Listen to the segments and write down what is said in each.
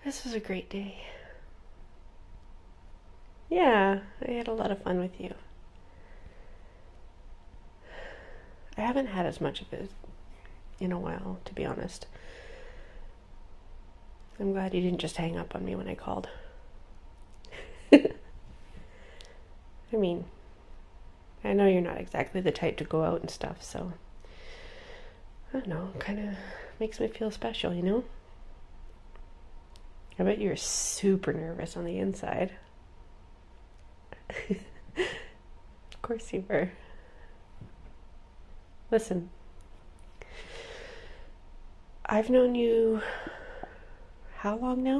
This was a great day. Yeah, I had a lot of fun with you. I haven't had as much of it in a while, to be honest. I'm glad you didn't just hang up on me when I called. I mean, I know you're not exactly the type to go out and stuff, so I don't know, kind of makes me feel special, you know? I bet you're super nervous on the inside. Of course you were. Listen, I've known you how long now?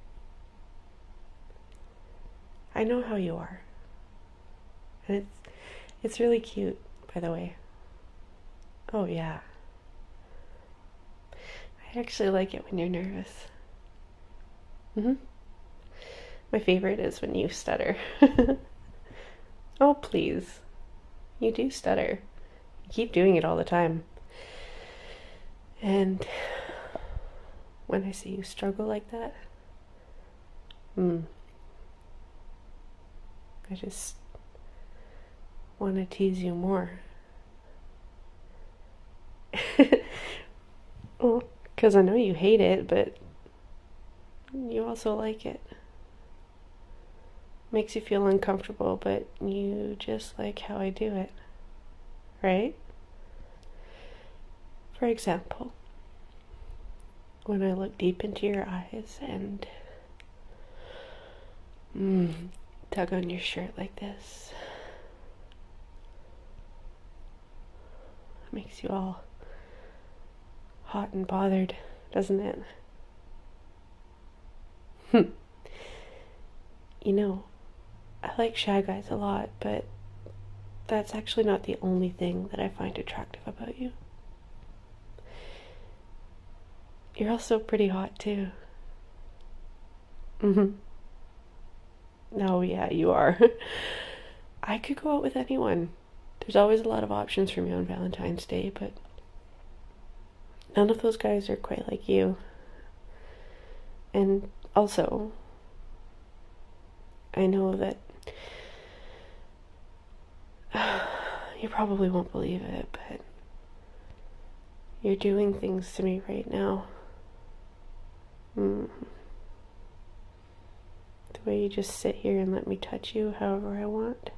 I know how you are. And it's really cute, by the way. Oh yeah. I actually like it when you're nervous. My favorite is when you stutter. Oh, please. You do stutter. You keep doing it all the time. And when I see you struggle like that, I just want to tease you more. Well, because I know you hate it, but you also like it. Makes you feel uncomfortable, but you just like how I do it, right? For example, when I look deep into your eyes and tug on your shirt like this, it makes you all hot and bothered, doesn't it? You know, I like shy guys a lot, but that's actually not the only thing that I find attractive about you. You're also pretty hot too. Oh yeah, you are. I could go out with anyone. There's always a lot of options for me on Valentine's Day, but none of those guys are quite like you. And also, I know that you probably won't believe it, but you're doing things to me right now. The way you just sit here and let me touch you however I want.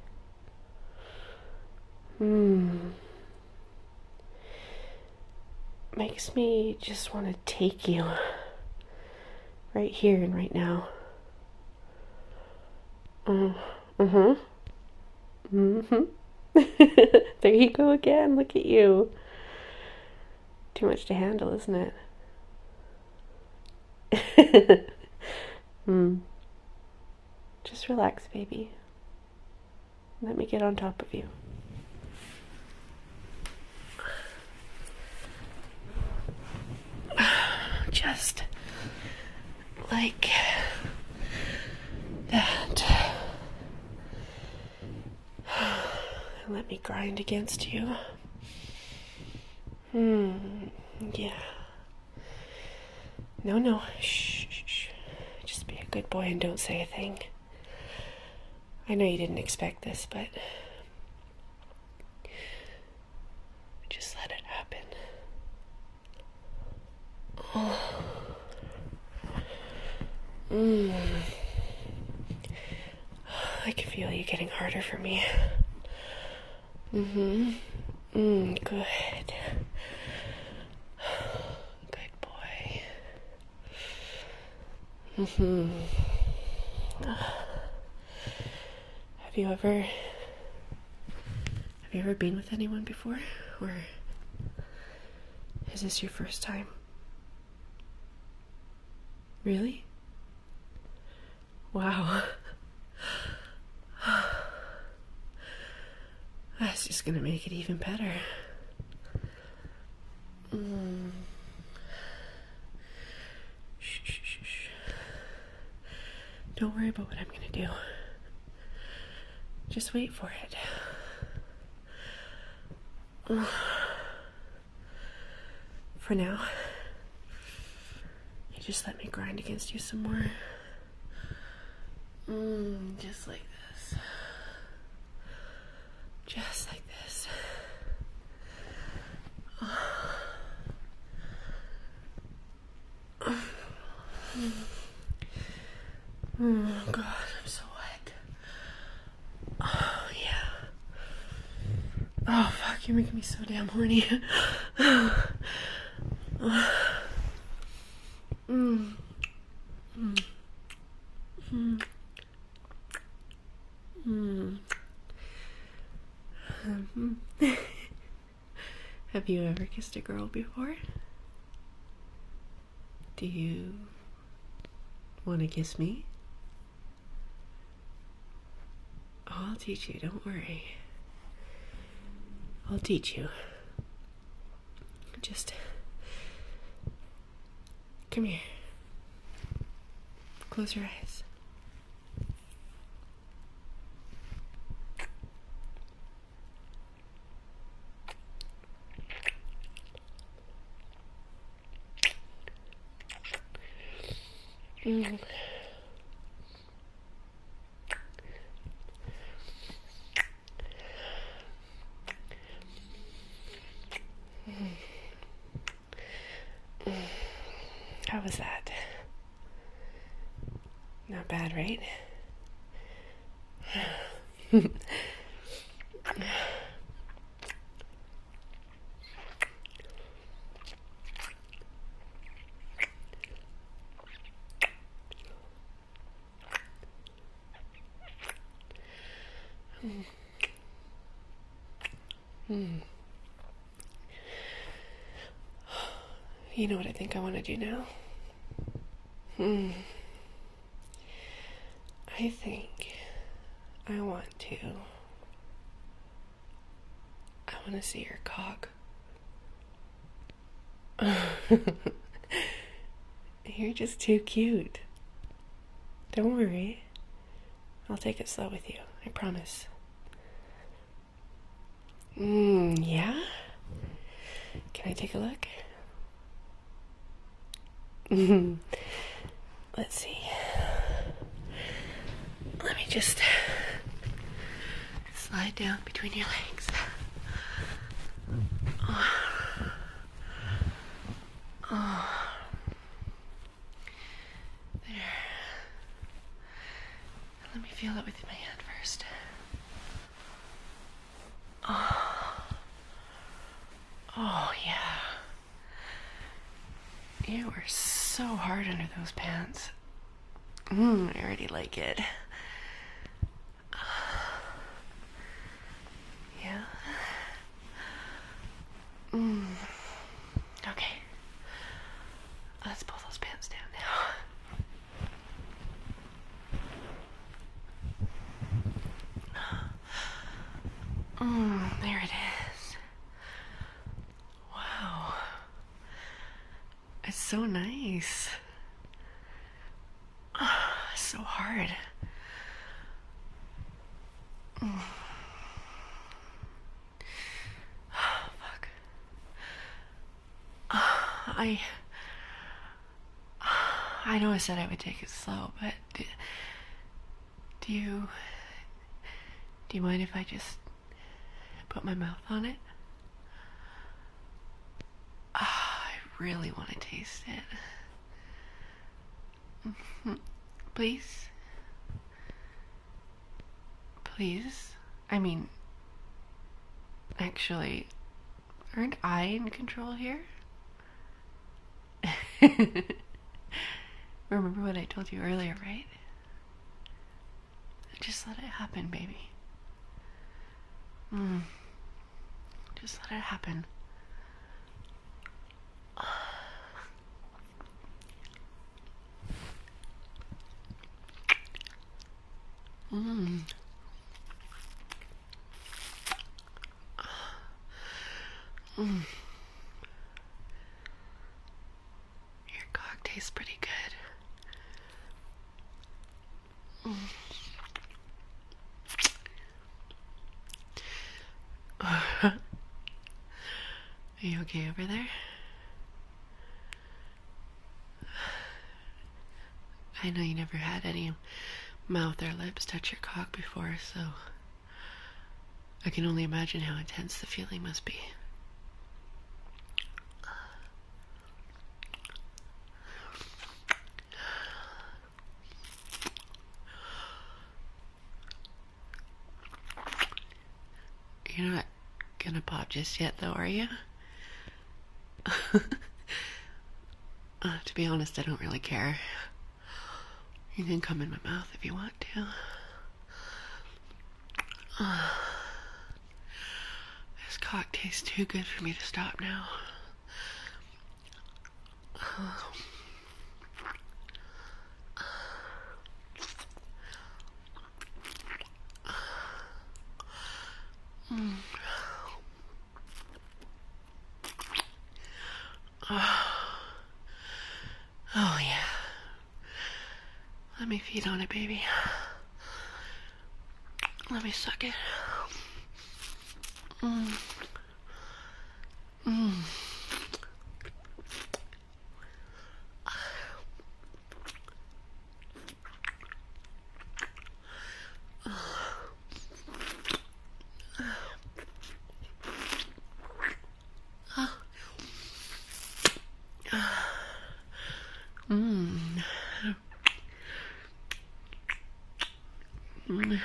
Makes me just want to take you right here and right now. There you go again. Look at you. Too much to handle, isn't it? Just relax, baby. Let me get on top of you. Just like that. Let me grind against you. Yeah. No. Shh. Just be a good boy and don't say a thing. I know you didn't expect this, but just let it happen. I can feel you getting harder for me. Good. Good boy. Have you ever been with anyone before? Or is this your first time? Really? Wow. That's just gonna make it even better. Shh. Don't worry about what I'm gonna do. Just wait for it. For now, you just let me grind against you some more. Just like this. Just like this. Oh God, I'm so wet. Oh yeah. Oh fuck, you're making me so damn horny. Have you ever kissed a girl before? Do you want to kiss me? Oh, I'll teach you, don't worry. I'll teach you. Just come here. Close your eyes. How was that? Not bad, right? You know what I think I want to do now? I think I want to see your cock. You're just too cute. Don't worry. I'll take it slow with you. I promise. Yeah? Can I take a look? Let's see. Let me just slide down between your legs. There. Let me feel it with my hand first. Oh yeah. You were so hard under those pants. I already like it. Yeah. Okay. Let's pull those pants down now. There it is. Wow. It's so nice. So hard. Fuck. I know I said I would take it slow, but do you mind if I just put my mouth on it? I really want to taste it. Please? Please? I mean, actually, aren't I in control here? Remember what I told you earlier, right? Just let it happen, baby. Just let it happen. Your cock tastes pretty good. Are you okay over there? I know you never had any mouth or lips touch your cock before, so I can only imagine how intense the feeling must be. You're not gonna pop just yet, though, are you? To be honest, I don't really care. You can come in my mouth if you want to. This cock tastes too good for me to stop now. Oh, yeah. Let me feed on it, baby. Let me suck it. Mm. Mm. Mm. Mm.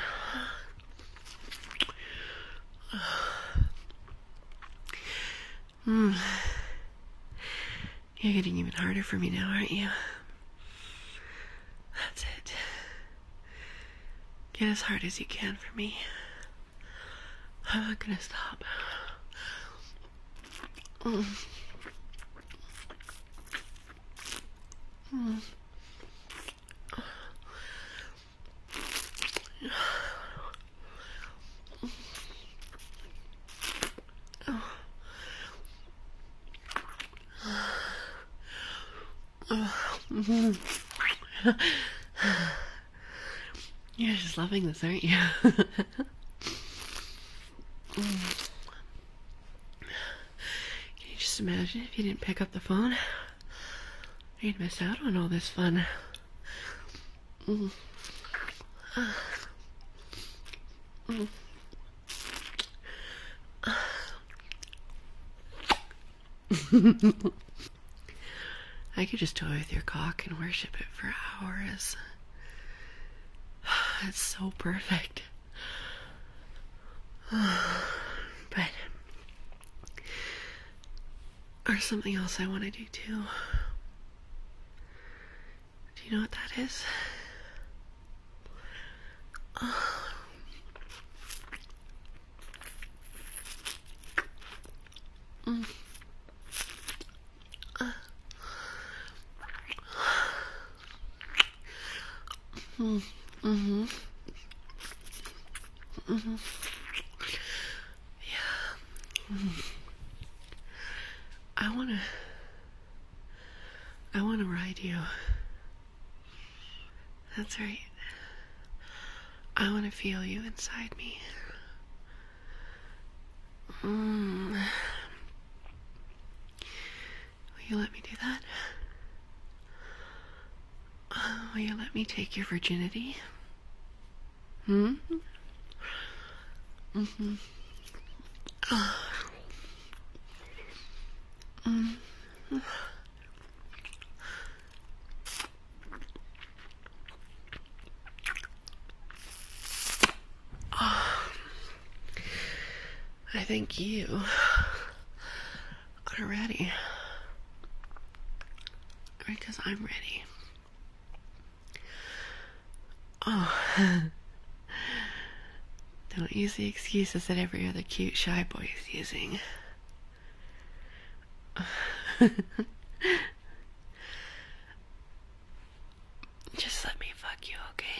Mm. You're getting even harder for me now, aren't you? That's it. Get as hard as you can for me. I'm not gonna stop. Mm. Mm. Mm. You're just loving this, aren't you? Mm. Can you just imagine if you didn't pick up the phone? You'd miss out on all this fun. Mm. Mm. I could just toy with your cock and worship it for hours. It's so perfect. But there's something else I want to do too. Do you know what that is? Mm. Mm. Mm-hmm. Mm-hmm. Yeah. Mm. I wanna ride you. That's right. I wanna feel you inside me. Mm. Will you let me do that? Will you let me take your virginity? Hmm? Mm-hmm. Mm. I think you are ready. Because I'm ready. Oh. Don't use the excuses that every other cute shy boy is using. Just let me fuck you, okay?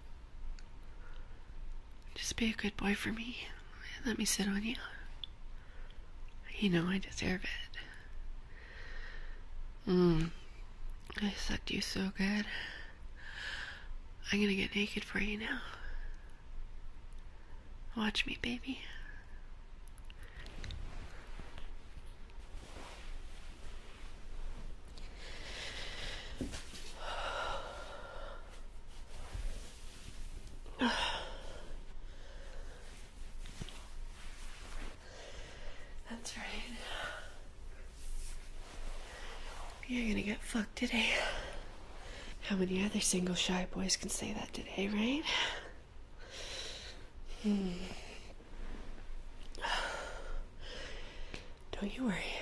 Just be a good boy for me. Let me sit on you. You know I deserve it. I sucked you so good. I'm gonna get naked for you now. Watch me, baby. You're gonna get fucked today. How many other single shy boys can say that today, right? Don't you worry.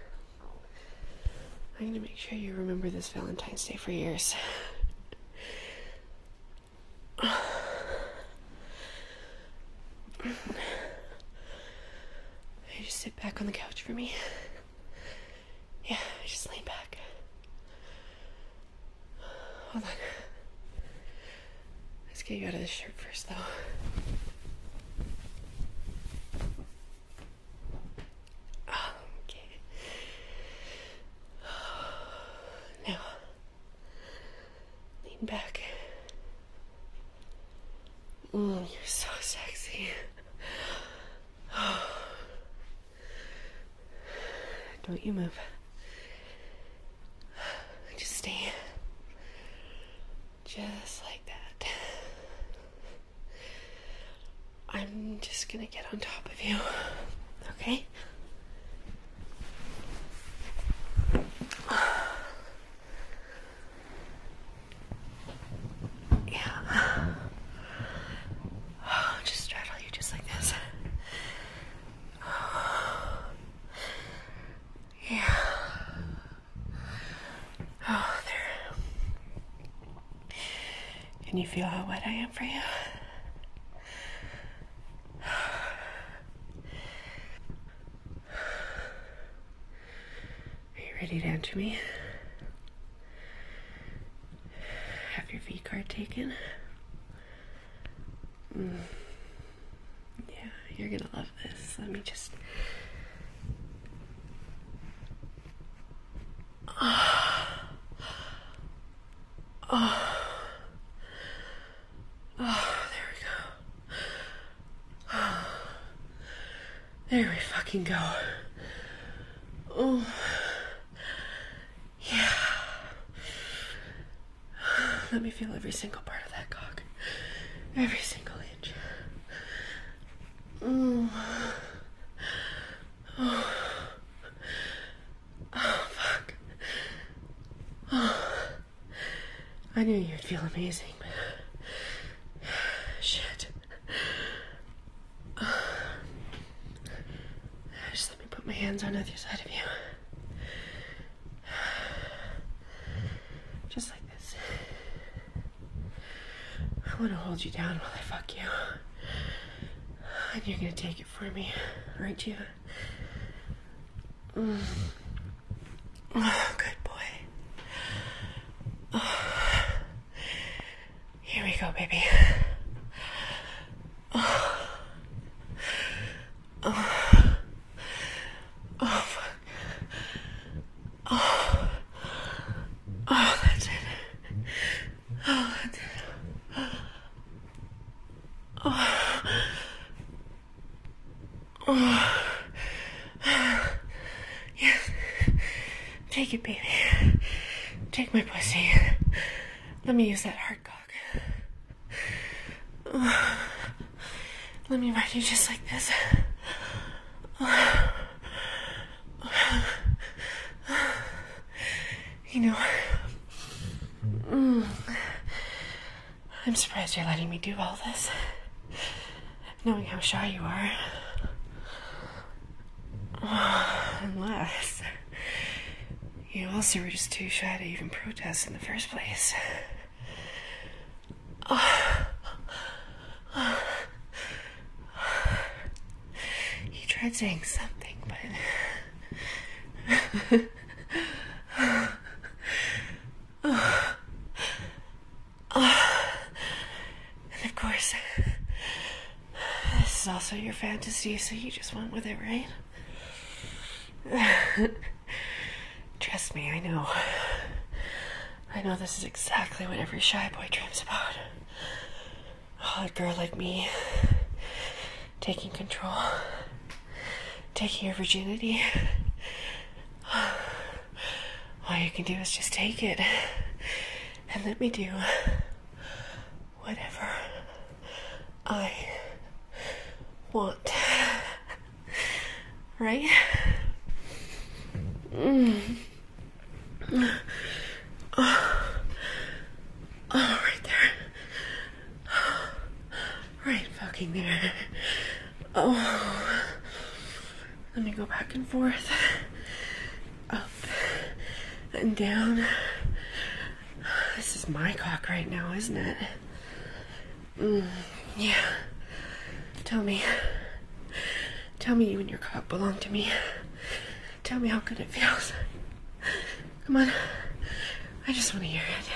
I'm gonna make sure you remember this Valentine's Day for years. Hey, just sit back on the couch for me. Yeah, just lean back. Hold on. Let's get you out of this shirt first, though. Okay. Now, lean back. You're so sexy. Don't you move. Just stay. Just like that. I'm just gonna get on top of you. Okay? Yeah. Just straddle you just like this. Yeah. Oh, there. Can you feel how wet I am for you? Are you ready to enter me? Have your V card taken? Yeah, you're gonna love this. Let me just... there we go. There we fucking go. Oh, yeah. Let me feel every single part of that cock. Every single inch. Oh, fuck. I knew you'd feel amazing, but... shit. Just let me put my hands on either side of you. Just like this. I want to hold you down while I fuck you. And you're gonna take it for me, aren't you? Oh, good boy. Oh. Here we go, baby. Oh. Oh. Oh, fuck. Oh. Oh, that's it. Oh, that's it. Oh. Oh. Yes. Take it, baby. Take my pussy. Let me use that hard cock. Let me ride you just like this. You know, I'm surprised you're letting me do all this, knowing how shy you are. Unless you also were just too shy to even protest in the first place. You tried saying something, but... And of course, this is also your fantasy, so you just went with it, right? Trust me, I know. I know this is exactly what every shy boy dreams about. Oh, a girl like me, taking control, taking your virginity. All you can do is just take it and let me do whatever I want. Right? Oh, right there. Right fucking there. Oh. Let me go back and forth. Up and down. This is my cock right now, isn't it? Yeah. Tell me. Tell me you and your cock belong to me. Tell me how good it feels. Come on. I just want to hear it.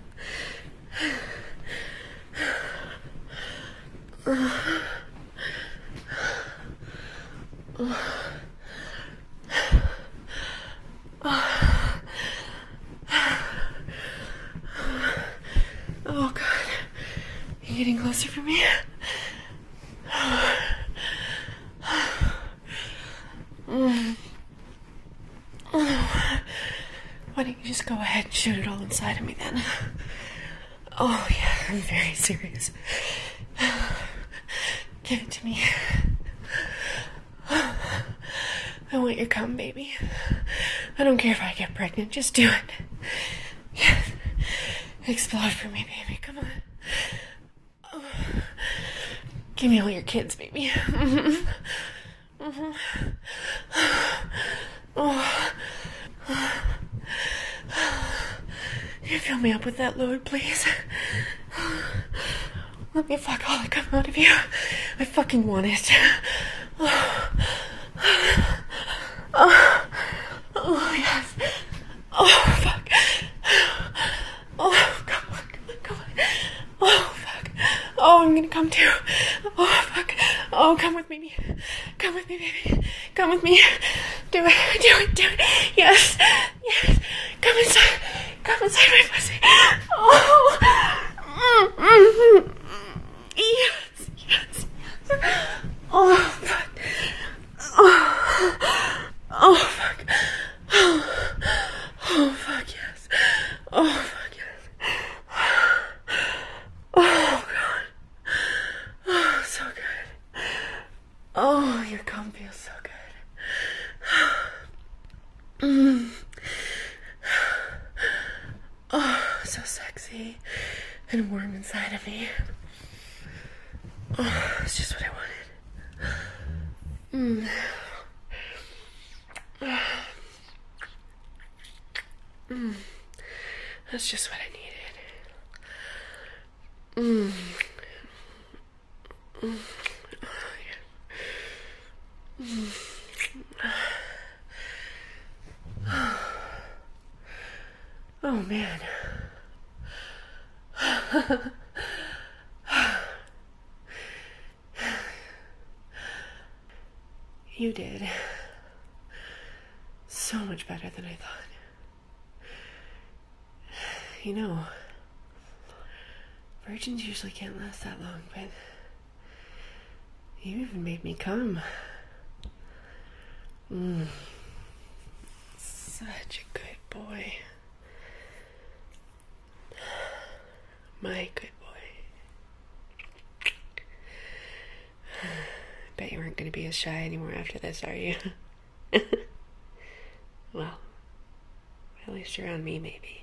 Oh God. You getting closer for me? Why don't you just go ahead and shoot it all inside of me then? Oh yeah, I'm very serious. Give it to me. I want your cum, baby. I don't care if I get pregnant, just do it. Yes. Explode for me, baby, come on. Oh. Give me all your kids, baby. Oh. Can you fill me up with that load, please? Let me fuck all the cum out of you. I fucking want it. Oh, yes. Oh, fuck. Oh, come on. Oh, fuck. Oh, I'm gonna come too. Oh, fuck. Oh, come with me. Come with me, baby. Come with me. Do it. Yes. Come inside my pussy. Oh. Yes. Oh, fuck. Oh, fuck. Oh, fuck, yes. Oh, fuck, yes. Oh, God. Oh, so good. Oh, your cum feels so good. Oh, so sexy and warm inside of me. Oh, it's just what I wanted. That's just what I needed. Oh, man. You did so much better than I thought. You know, virgins usually can't last that long, but you even made me come. Such a good boy. My good boy. Bet you aren't going to be as shy anymore after this, are you? Well, at least around me, maybe.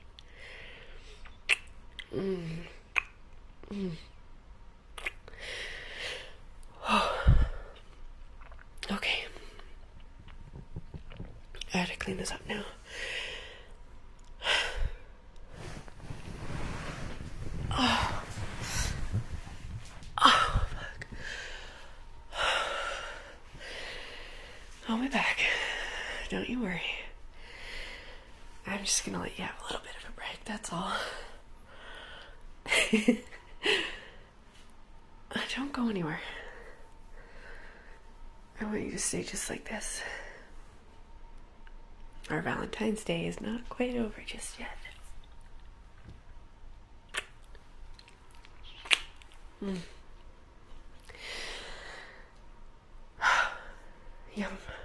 Okay. I have to clean this up now. Oh, fuck. I'll be back. Don't you worry. I'm just gonna let you have a little bit of a break, that's all. Don't go anywhere. I want you to stay just like this. Our Valentine's Day is not quite over just yet. Yum.